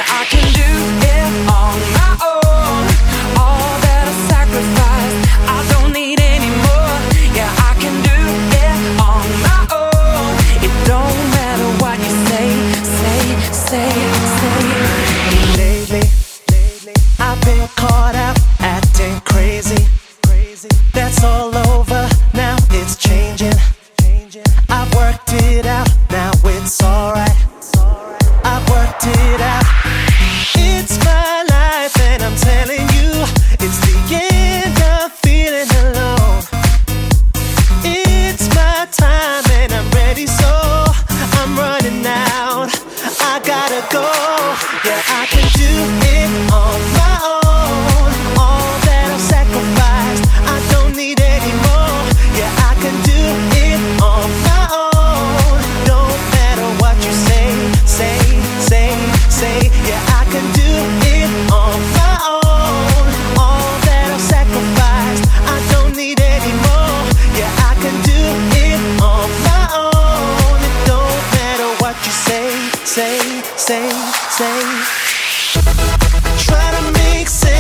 I can do it on my own. All that I sacrificed, I don't need any more. Yeah, I can do it on my own. It don't matter what you say. Lately, I've been caught out acting crazy. That's all over, now it's changing. I've worked it out, now it's alright. I've worked it out. It's my life and I'm telling you, it's the end of feeling alone. It's my time and I'm ready, so I'm running out. I gotta go, yeah, I can do it on my own. All that I've sacrificed, I don't need any more. Yeah, I can do it on my own. Don't matter what you say. Yeah, I can do it on my own. All that I've sacrificed, I don't need any more. Yeah, I can do it on my own. It don't matter what you say. Try to make sense.